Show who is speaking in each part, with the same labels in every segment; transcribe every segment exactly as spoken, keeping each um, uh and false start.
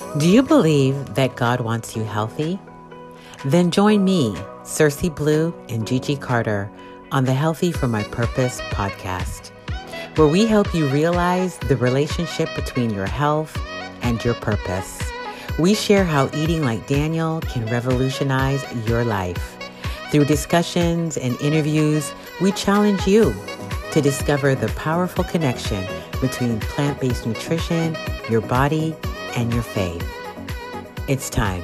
Speaker 1: Do you believe that God wants you healthy? Then join me, Cersei Blue and Gigi Carter on the Healthy for My Purpose podcast, where we help you realize the relationship between your health and your purpose. We share how eating like Daniel can revolutionize your life. Through discussions and interviews, we challenge you to discover the powerful connection between plant-based nutrition, your body, and your faith. It's time.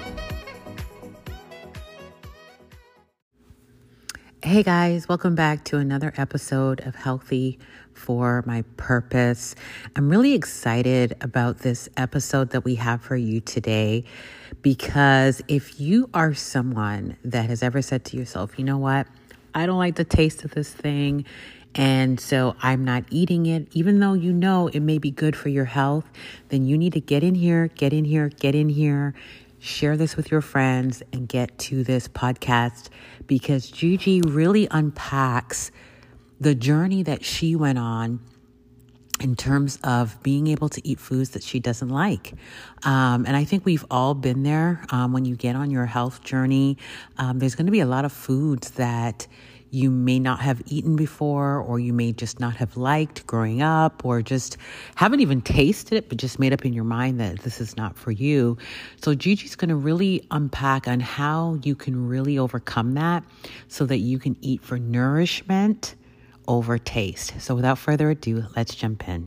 Speaker 1: Hey guys, welcome back to another episode of Healthy for My Purpose. I'm really excited about this episode that we have for you today because if you are someone that has ever said to yourself, you know what, I don't like the taste of this thing, and so I'm not eating it, even though you know it may be good for your health, then you need to get in here, get in here, get in here, share this with your friends and get to this podcast because Gigi really unpacks the journey that she went on in terms of being able to eat foods that she doesn't like. Um, and I think we've all been there. Um, when you get on your health journey, um, there's going to be a lot of foods that you may not have eaten before, or you may just not have liked growing up, or just haven't even tasted it, but just made up in your mind that this is not for you. So Gigi's going to really unpack on how you can really overcome that so that you can eat for nourishment over taste. So without further ado, let's jump in.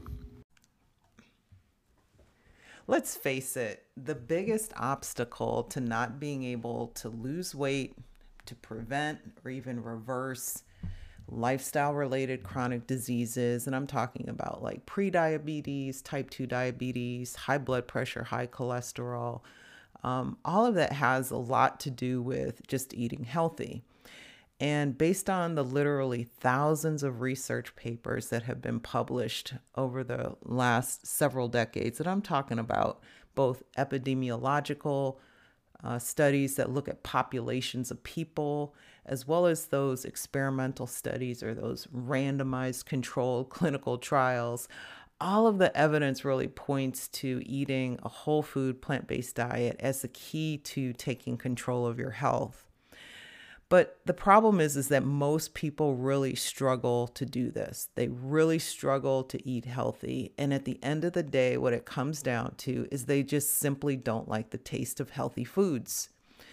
Speaker 2: Let's face it, the biggest obstacle to not being able to lose weight, to prevent or even reverse lifestyle-related chronic diseases, and I'm talking about like prediabetes, type two diabetes, high blood pressure, high cholesterol, um, all of that has a lot to do with just eating healthy. And based on the literally thousands of research papers that have been published over the last several decades, and I'm talking about both epidemiological uh, studies that look at populations of people, as well as those experimental studies or those randomized controlled clinical trials, all of the evidence really points to eating a whole food plant-based diet as the key to taking control of your health. But the problem is, is that most people really struggle to do this. They really struggle to eat healthy. And at the end of the day, what it comes down to is they just simply don't like the taste of healthy foods.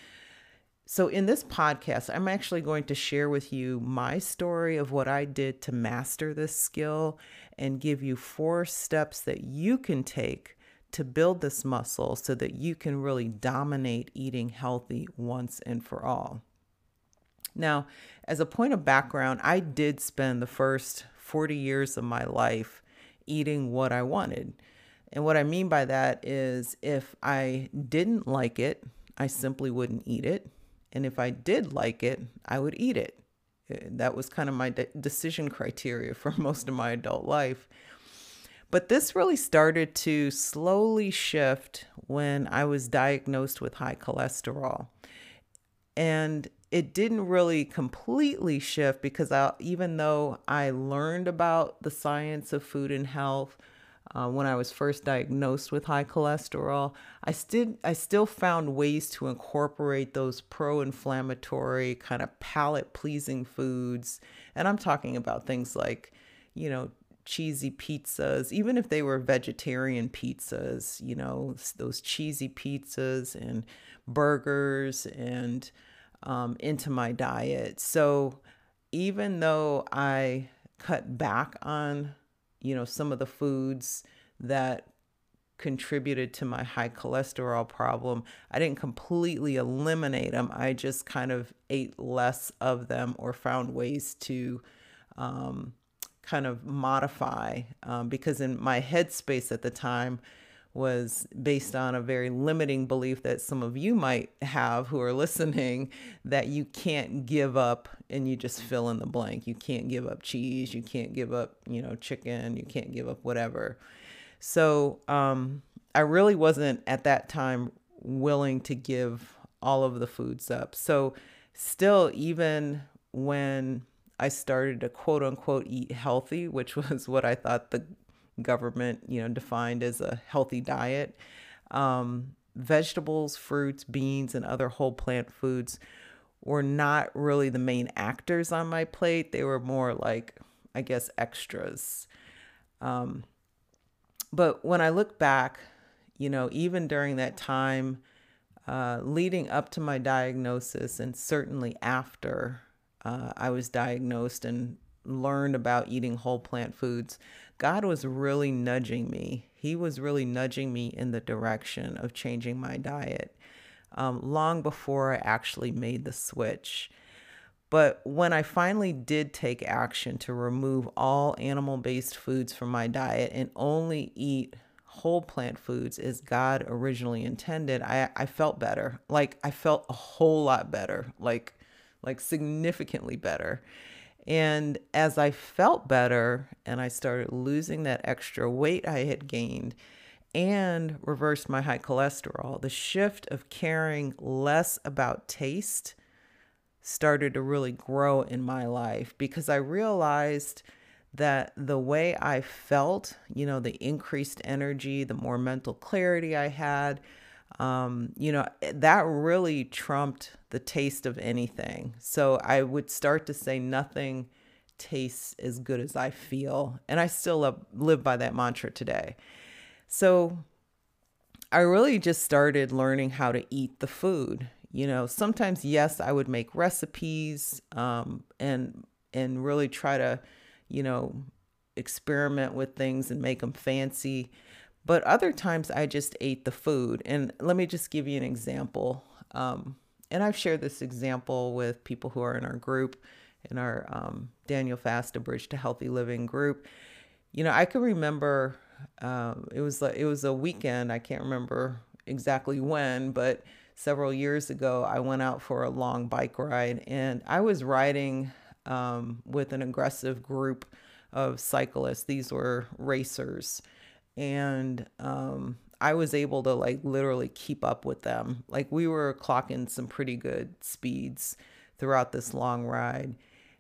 Speaker 2: So in this podcast, I'm actually going to share with you my story of what I did to master this skill and give you four steps that you can take to build this muscle so that you can really dominate eating healthy once and for all. Now, as a point of background, I did spend the first forty years of my life eating what I wanted. And what I mean by that is if I didn't like it, I simply wouldn't eat it. And if I did like it, I would eat it. That was kind of my de- decision criteria for most of my adult life. But this really started to slowly shift when I was diagnosed with high cholesterol. And it didn't really completely shift because I, even though I learned about the science of food and health uh, when I was first diagnosed with high cholesterol, I still I still found ways to incorporate those pro-inflammatory kind of palate-pleasing foods. And I'm talking about things like, you know, cheesy pizzas, even if they were vegetarian pizzas, you know, those cheesy pizzas and burgers and Um, into my diet. So even though I cut back on, you know, some of the foods that contributed to my high cholesterol problem, I didn't completely eliminate them. I just kind of ate less of them or found ways to um, kind of modify um, because in my headspace at the time was based on a very limiting belief that some of you might have who are listening, that you can't give up and you just fill in the blank. You can't give up cheese. You can't give up, you know, chicken. You can't give up whatever. So um, I really wasn't at that time willing to give all of the foods up. So still, even when I started to quote unquote eat healthy, which was what I thought the government, you know, defined as a healthy diet, um, vegetables, fruits, beans, and other whole plant foods were not really the main actors on my plate. They were more like, I guess, extras. Um, but when I look back, you know, even during that time, uh, leading up to my diagnosis and certainly after uh, I was diagnosed and learned about eating whole plant foods, God was really nudging me. He was really nudging me in the direction of changing my diet um, long before I actually made the switch. But when I finally did take action to remove all animal-based foods from my diet and only eat whole plant foods as God originally intended, I, I felt better. Like I felt a whole lot better, like, like significantly better. And as I felt better and I started losing that extra weight I had gained and reversed my high cholesterol, the shift of caring less about taste started to really grow in my life, because I realized that the way I felt, you know, the increased energy, the more mental clarity I had, um, you know, that really trumped the taste of anything. So I would start to say nothing tastes as good as I feel. And I still live, live by that mantra today. So I really just started learning how to eat the food. You know, sometimes, yes, I would make recipes um, and and really try to, you know, experiment with things and make them fancy. But other times I just ate the food. And let me just give you an example. Um, and I've shared this example with people who are in our group, in our um, Daniel Fasta Bridge to Healthy Living group. You know, I can remember um, it was like, it was a weekend. I can't remember exactly when, but several years ago, I went out for a long bike ride, and I was riding um, with an aggressive group of cyclists. These were racers. And um, I was able to like literally keep up with them. Like we were clocking some pretty good speeds throughout this long ride.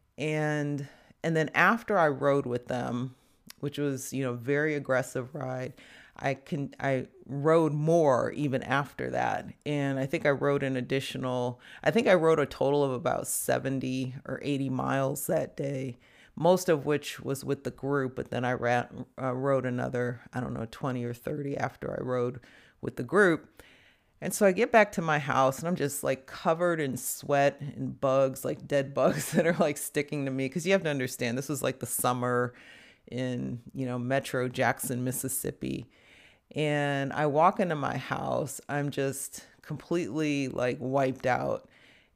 Speaker 2: And and then after I rode with them, which was, you know, very aggressive ride, I can I rode more even after that. And I think I rode an additional, I think I rode a total of about seventy or eighty miles that day, most of which was with the group. But then I ran, uh, rode another, I don't know, twenty or thirty after I rode with the group. And so I get back to my house and I'm just like covered in sweat and bugs, like dead bugs that are like sticking to me. Because you have to understand, this was like the summer in, you know, Metro Jackson, Mississippi. And I walk into my house, I'm just completely like wiped out.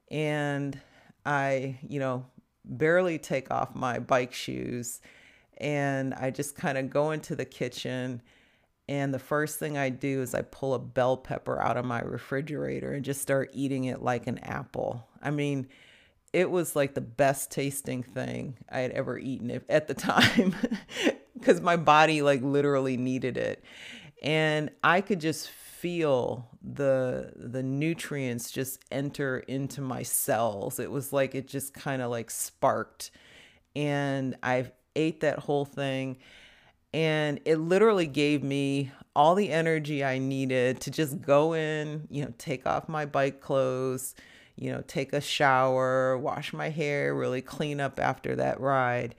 Speaker 2: And I, you know, barely take off my bike shoes. And I just kind of go into the kitchen. And the first thing I do is I pull a bell pepper out of my refrigerator and just start eating it like an apple. I mean, it was like the best tasting thing I had ever eaten at the time, because my body like literally needed it. And I could just feel the the nutrients just enter into my cells. It was like it just kind of like sparked. And I ate that whole thing. And it literally gave me all the energy I needed to just go in, you know, take off my bike clothes, you know, take a shower, wash my hair, really clean up after that ride.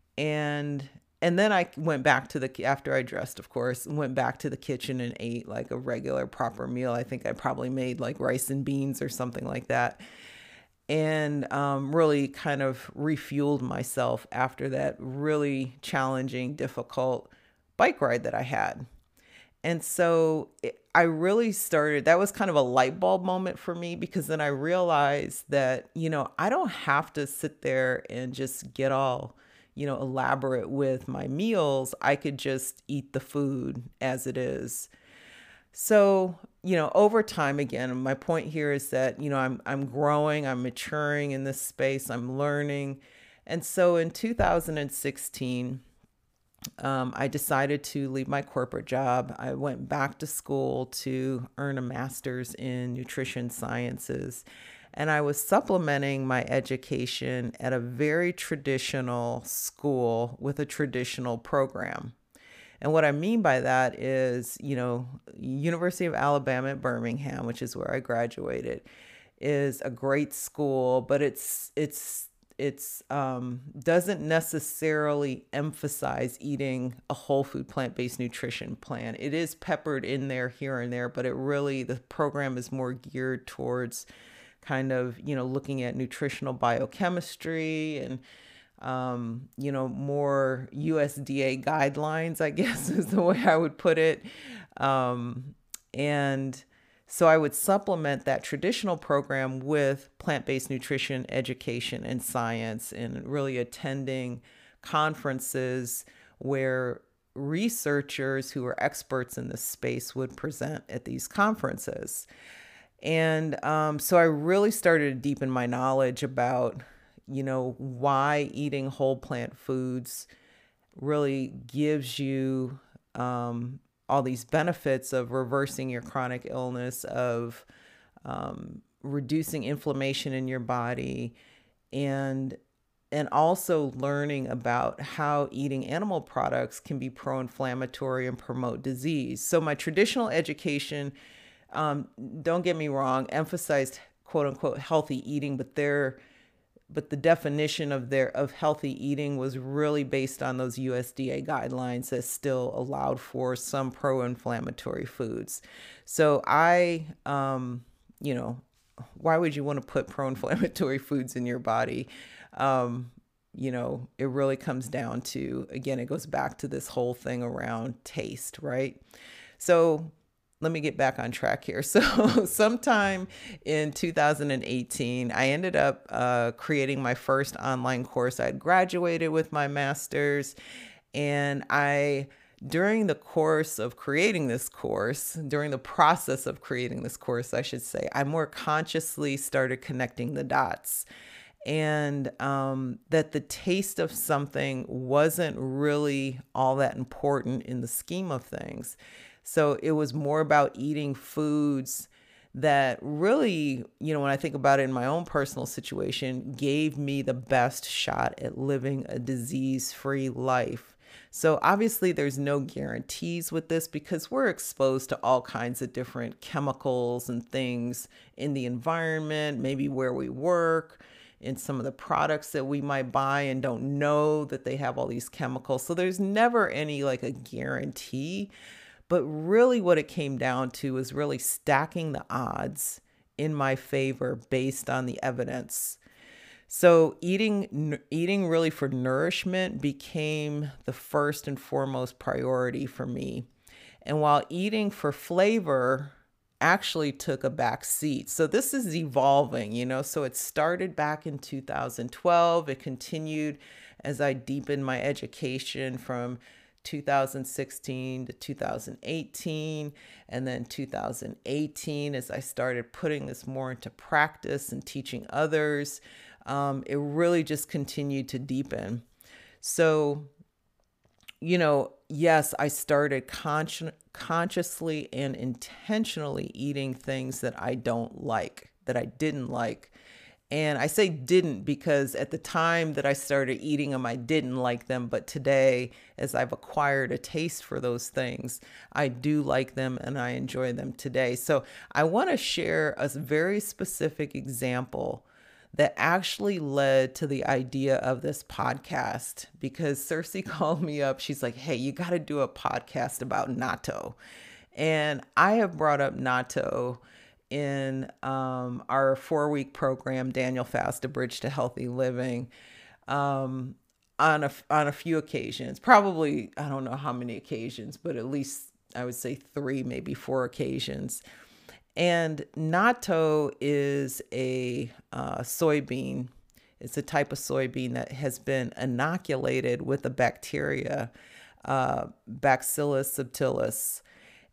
Speaker 2: And and then I went back to the, after I dressed, of course, went back to the kitchen and ate like a regular proper meal. I think I probably made like rice and beans or something like that. And um, really kind of refueled myself after that really challenging, difficult bike ride that I had. And so it, I really started, that was kind of a light bulb moment for me, because then I realized that, you know, I don't have to sit there and just get all, you know, elaborate with my meals. I could just eat the food as it is. So, you know, over time, again, my point here is that, you know, I'm I'm growing, I'm maturing in this space, I'm learning. And so in two thousand sixteen, um, I decided to leave my corporate job. I went back to school to earn a master's in nutrition sciences. And I was supplementing my education at a very traditional school with a traditional program. And what I mean by that is, you know, University of Alabama at Birmingham, which is where I graduated, is a great school, but it's it's it's um, doesn't necessarily emphasize eating a whole food plant-based nutrition plan. It is peppered in there here and there, but it really, the program is more geared towards kind of, you know, looking at nutritional biochemistry and, um, you know, more U S D A guidelines, I guess is the way I would put it. Um, and so I would supplement that traditional program with plant-based nutrition education and science, and really attending conferences where researchers who are experts in this space would present at these conferences. And um, so I really started to deepen my knowledge about, you know, why eating whole plant foods really gives you um, all these benefits of reversing your chronic illness, of um, reducing inflammation in your body, and and also learning about how eating animal products can be pro-inflammatory and promote disease. So my traditional education, um, don't get me wrong, emphasized quote unquote healthy eating, but there but the definition of their of healthy eating was really based on those U S D A guidelines that still allowed for some pro-inflammatory foods. So I, um, you know, why would you want to put pro-inflammatory foods in your body? Um, you know, it really comes down to, again, it goes back to this whole thing around taste, right? So let me get back on track here. So sometime in two thousand eighteen, I ended up uh, creating my first online course. I had graduated with my master's, and I, during the course of creating this course, during the process of creating this course, I should say, I more consciously started connecting the dots. And um, that the taste of something wasn't really all that important in the scheme of things. So it was more about eating foods that really, you know, when I think about it in my own personal situation, gave me the best shot at living a disease-free life. So obviously there's no guarantees with this, because we're exposed to all kinds of different chemicals and things in the environment, maybe where we work, in some of the products that we might buy and don't know that they have all these chemicals. So there's never any like a guarantee. But really what it came down to is really stacking the odds in my favor based on the evidence. So eating eating really for nourishment became the first and foremost priority for me. And while eating for flavor actually took a back seat. So this is evolving, you know, so it started back in two thousand twelve. It continued as I deepened my education from two thousand sixteen to two thousand eighteen, and then two thousand eighteen, as I started putting this more into practice and teaching others, um, it really just continued to deepen. So, you know, yes, I started consci- consciously and intentionally eating things that I don't like, that I didn't like. And I say didn't because at the time that I started eating them, I didn't like them. But today, as I've acquired a taste for those things, I do like them and I enjoy them today. So I want to share a very specific example that actually led to the idea of this podcast, because Cersei called me up. She's like, hey, you got to do a podcast about natto. And I have brought up natto in um, our four-week program, Daniel Fast, A Bridge to Healthy Living, um, on a, on a few occasions. Probably, I don't know how many occasions, but at least I would say three, maybe four occasions. And natto is a uh, soybean. It's a type of soybean that has been inoculated with a bacteria, uh, Bacillus subtilis.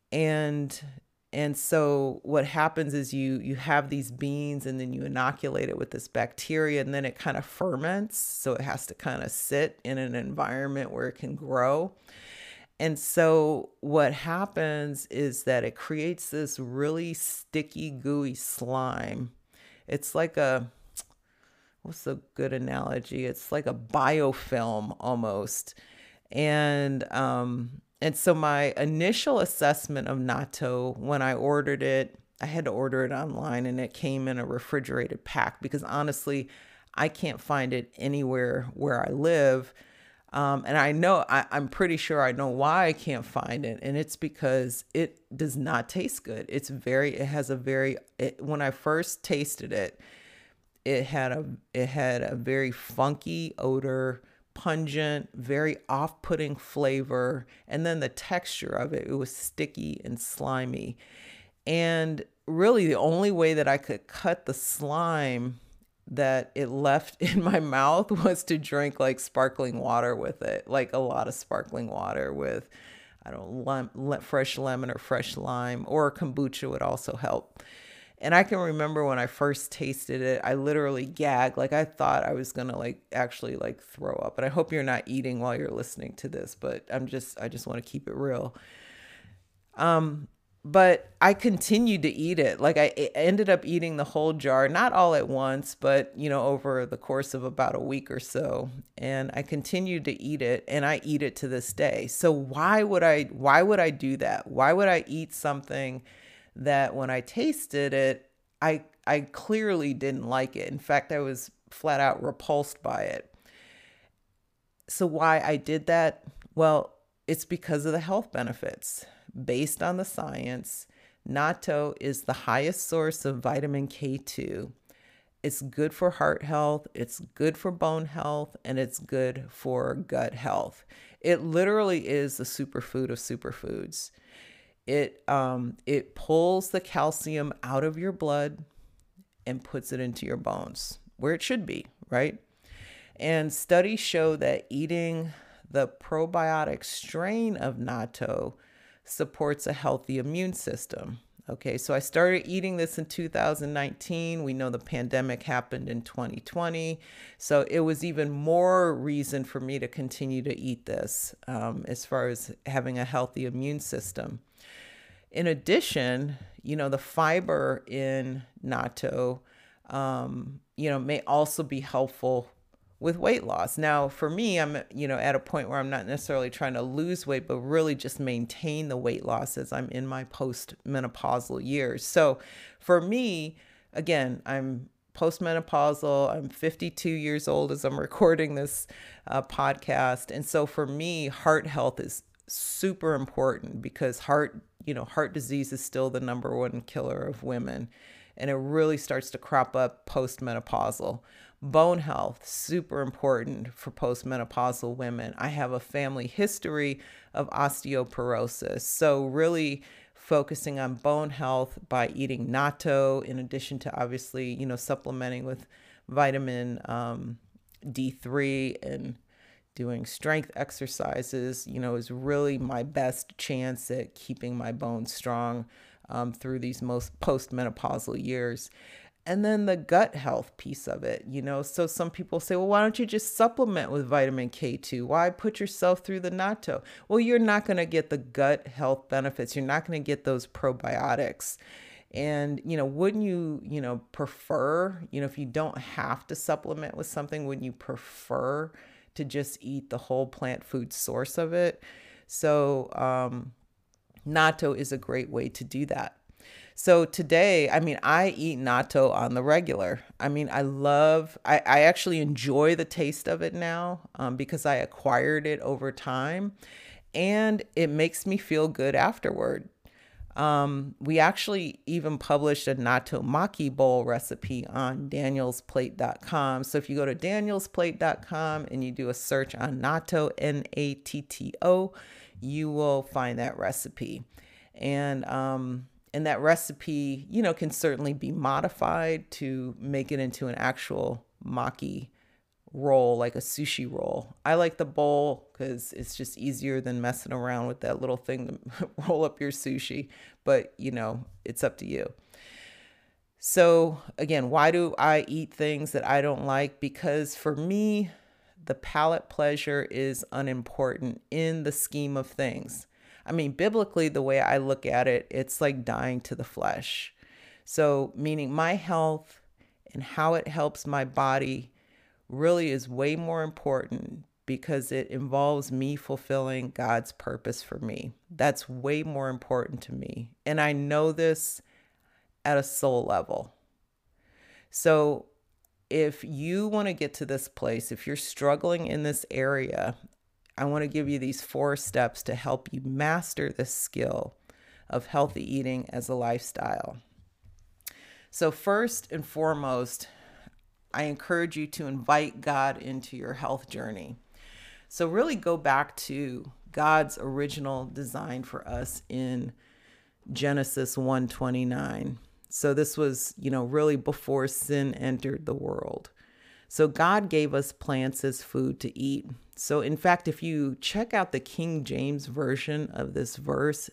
Speaker 2: And And so what happens is you you have these beans and then you inoculate it with this bacteria, and then it kind of ferments. So it has to kind of sit in an environment where it can grow. And so what happens is that it creates this really sticky, gooey slime. It's like a, what's a good analogy? It's like a biofilm almost. And um and so my initial assessment of natto when I ordered it, I had to order it online and it came in a refrigerated pack because honestly, I can't find it anywhere where I live. Um, and I know, I, I'm pretty sure I know why I can't find it. And it's because it does not taste good. It's very, it has a very, it, when I first tasted it, it had a, it had a very funky odor, pungent, very off-putting flavor. And then the texture of it, it was sticky and slimy. And really the only way that I could cut the slime that it left in my mouth was to drink like sparkling water with it, like a lot of sparkling water with, I don't know, lem- fresh lemon or fresh lime, or kombucha would also help. And I can remember when I first tasted it, I literally gagged. Like I thought I was going to like actually like throw up. And I hope you're not eating while you're listening to this, but I'm just, I just want to keep it real. Um, But I continued to eat it. Like I ended up eating the whole jar, not all at once, but you know, over the course of about a week or so. And I continued to eat it, and I eat it to this day. So why would I why would I do that? Why would I eat something that when I tasted it, I I clearly didn't like it. In fact, I was flat out repulsed by it. So why I did that? Well, it's because of the health benefits. Based on the science, natto is the highest source of vitamin K two. It's good for heart health, it's good for bone health, and it's good for gut health. It literally is the superfood of superfoods. It um, it pulls the calcium out of your blood and puts it into your bones, where it should be, right? And studies show that eating the probiotic strain of natto supports a healthy immune system. Okay, so I started eating this in two thousand nineteen. We know the pandemic happened in twenty twenty. So it was even more reason for me to continue to eat this um, as far as having a healthy immune system. In addition, you know, the fiber in natto, um, you know, may also be helpful with weight loss. Now, for me, I'm, you know, at a point where I'm not necessarily trying to lose weight, but really just maintain the weight loss as I'm in my post-menopausal years. So for me, again, I'm postmenopausal. I'm fifty-two years old as I'm recording this uh, podcast. And so for me, heart health is super important because heart, you know, heart disease is still the number one killer of women. And it really starts to crop up postmenopausal. Bone health, super important for postmenopausal women. I have a family history of osteoporosis. So really focusing on bone health by eating natto, in addition to obviously, you know, supplementing with vitamin um, D three and doing strength exercises, you know, is really my best chance at keeping my bones strong um, through these most postmenopausal years. And then the gut health piece of it, you know, so some people say, well, why don't you just supplement with vitamin K two? Why put yourself through the natto? Well, you're not going to get the gut health benefits. You're not going to get those probiotics. And, you know, wouldn't you, you know, prefer, you know, if you don't have to supplement with something, wouldn't you prefer to just eat the whole plant food source of it? So um, natto is a great way to do that. So today, I mean, I eat natto on the regular. I mean, I love, I, I actually enjoy the taste of it now um, because I acquired it over time, and it makes me feel good afterward. Um, we actually even published a natto maki bowl recipe on daniels plate dot com. So if you go to daniels plate dot com and you do a search on natto, N A T T O, you will find that recipe. And, um, And that recipe, you know, can certainly be modified to make it into an actual maki roll, like a sushi roll. I like the bowl because it's just easier than messing around with that little thing to roll up your sushi. But, you know, it's up to you. So again, why do I eat things that I don't like? Because for me, the palate pleasure is unimportant in the scheme of things. I mean, biblically, the way I look at it, it's like dying to the flesh. So meaning my health and how it helps my body really is way more important because it involves me fulfilling God's purpose for me. That's way more important to me. And I know this at a soul level. So if you want to get to this place, if you're struggling in this area, I want to give you these four steps to help you master the skill of healthy eating as a lifestyle. So first and foremost, I encourage you to invite God into your health journey. So really go back to God's original design for us in Genesis one twenty-nine. So this was, you know, really before sin entered the world. So God gave us plants as food to eat. So in fact, if you check out the King James version of this verse,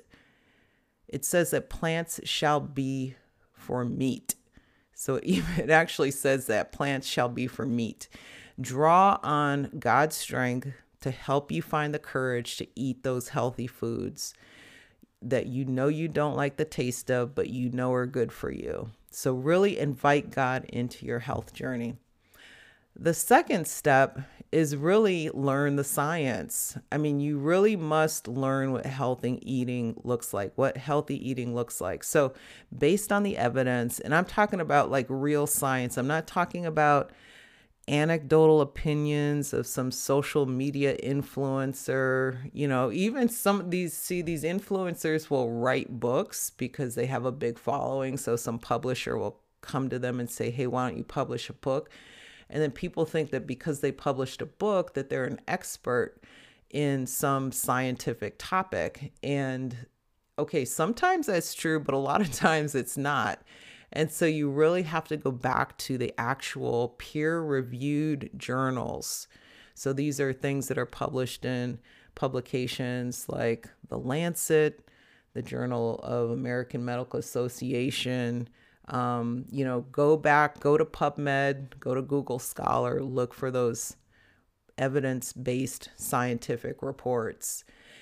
Speaker 2: it says that plants shall be for meat. So it actually says that plants shall be for meat. Draw on God's strength to help you find the courage to eat those healthy foods that you know you don't like the taste of, but you know are good for you. So really invite God into your health journey. The second step is really learn the science. I mean, you really must learn what healthy eating looks like, what healthy eating looks like. So based on the evidence, and I'm talking about like real science, I'm not talking about anecdotal opinions of some social media influencer. You know, even some of these, see, these influencers will write books because they have a big following. So some publisher will come to them and say, hey, why don't you publish a book? And then people think that because they published a book that they're an expert in some scientific topic. And okay, sometimes that's true, but a lot of times it's not. And so you really have to go back to the actual peer-reviewed journals. So these are things that are published in publications like The Lancet, the Journal of American Medical Association. Um, you know, go back, go to PubMed, go to Google Scholar, look for those evidence-based scientific reports.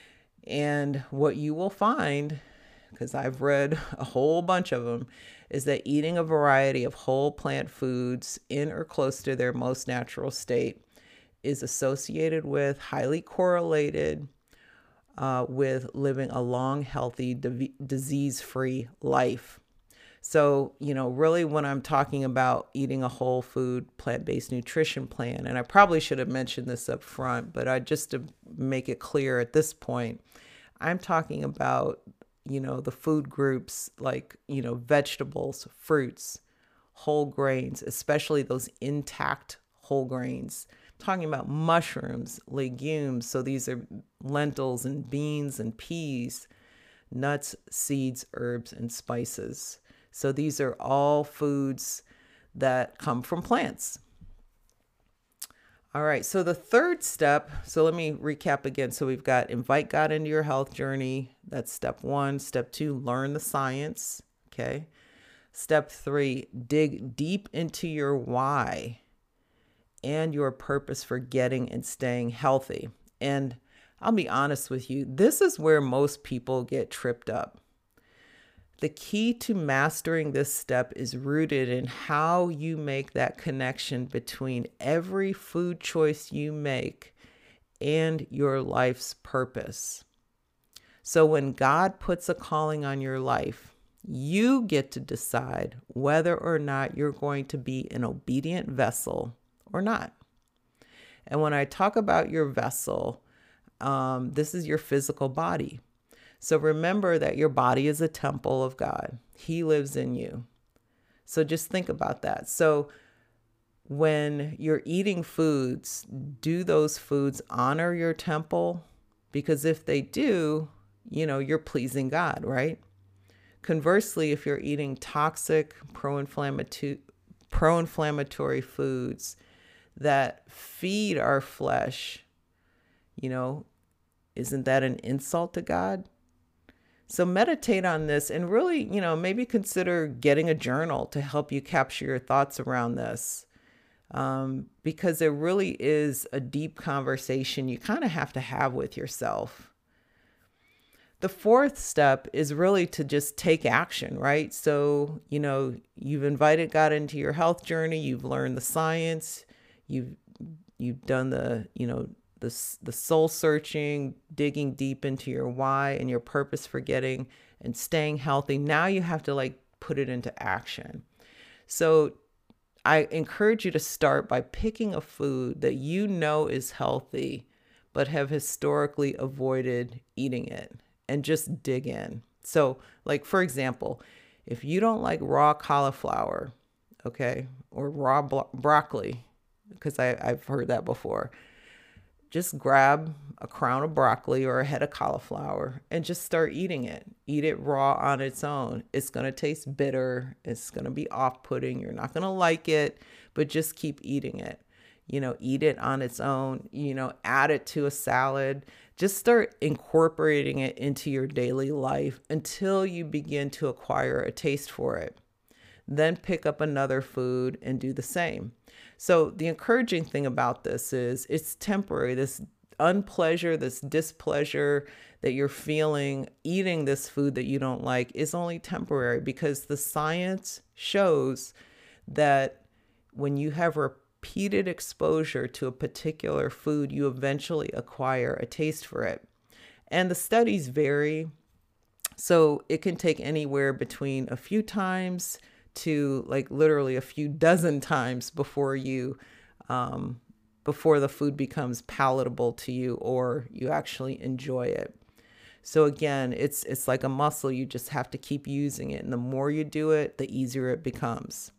Speaker 2: And what you will find, because I've read a whole bunch of them, is that eating a variety of whole plant foods in or close to their most natural state is associated with, highly correlated uh, with living a long, healthy, d- disease-free life. So, you know, really when I'm talking about eating a whole food, plant-based nutrition plan, and I probably should have mentioned this up front, but I just to make it clear at this point, I'm talking about, you know, the food groups like, you know, vegetables, fruits, whole grains, especially those intact whole grains. I'm talking about mushrooms, legumes. So these are lentils and beans and peas, nuts, seeds, herbs, and spices. So these are all foods that come from plants. All right, so the third step, so let me recap again. So we've got invite God into your health journey. That's step one. Step two, learn the science. Okay. Step three, dig deep into your why and your purpose for getting and staying healthy. And I'll be honest with you, this is where most people get tripped up. The key to mastering this step is rooted in how you make that connection between every food choice you make and your life's purpose. So when God puts a calling on your life, you get to decide whether or not you're going to be an obedient vessel or not. And when I talk about your vessel, um, this is your physical body. So remember that your body is a temple of God. He lives in you. So just think about that. So when you're eating foods, do those foods honor your temple? Because if they do, you know, you're pleasing God, right? Conversely, if you're eating toxic, pro-inflammatory, pro-inflammatory foods that feed our flesh, you know, isn't that an insult to God? So meditate on this and really, you know, maybe consider getting a journal to help you capture your thoughts around this. Um, because it really is a deep conversation you kind of have to have with yourself. The fourth step is really to just take action, right? So, you know, you've invited God into your health journey. You've learned the science. You've, you've done the, you know, the, the soul searching, digging deep into your why and your purpose for getting and staying healthy. Now you have to like put it into action. So I encourage you to start by picking a food that you know is healthy, but have historically avoided eating it, and just dig in. So like, for example, if you don't like raw cauliflower, okay, or raw bro- broccoli, because I've heard that before, just grab a crown of broccoli or a head of cauliflower and just start eating it. Eat it raw on its own. It's going to taste bitter. It's going to be off-putting. You're not going to like it, but just keep eating it. You know, eat it on its own, you know, add it to a salad. Just start incorporating it into your daily life until you begin to acquire a taste for it. Then pick up another food and do the same. So the encouraging thing about this is it's temporary. This unpleasure, this displeasure that you're feeling eating this food that you don't like is only temporary, because the science shows that when you have repeated exposure to a particular food, you eventually acquire a taste for it. And the studies vary. So it can take anywhere between a few times to like literally a few dozen times before you, um, before the food becomes palatable to you or you actually enjoy it. So again, it's it's like a muscle. You just have to keep using it. And the more you do it, the easier it becomes.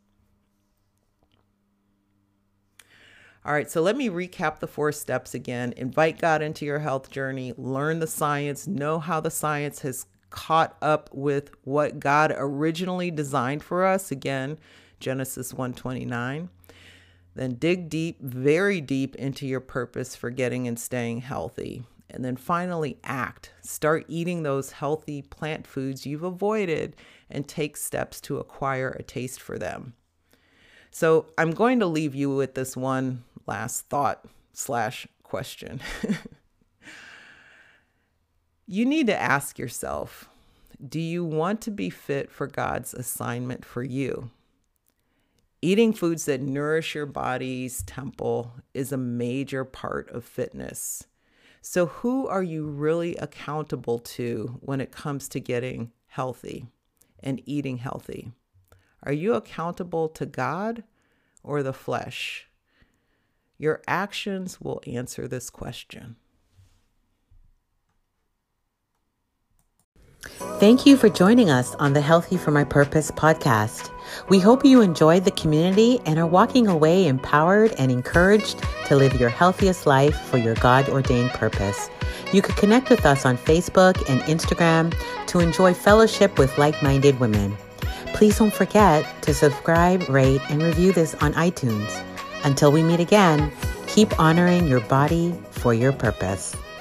Speaker 2: All right, so let me recap the four steps again. Invite God into your health journey. Learn the science. Know how the science has caught up with what God originally designed for us. Again, Genesis one twenty-nine. Then dig deep, very deep into your purpose for getting and staying healthy. And then finally act. Start eating those healthy plant foods you've avoided and take steps to acquire a taste for them. So I'm going to leave you with this one last thought slash question. You need to ask yourself, do you want to be fit for God's assignment for you? Eating foods that nourish your body's temple is a major part of fitness. So who are you really accountable to when it comes to getting healthy and eating healthy? Are you accountable to God or the flesh? Your actions will answer this question.
Speaker 1: Thank you for joining us on the Healthy for My Purpose podcast. We hope you enjoyed the community and are walking away empowered and encouraged to live your healthiest life for your God-ordained purpose. You could connect with us on Facebook and Instagram to enjoy fellowship with like-minded women. Please don't forget to subscribe, rate, and review this on iTunes. Until we meet again, keep honoring your body for your purpose.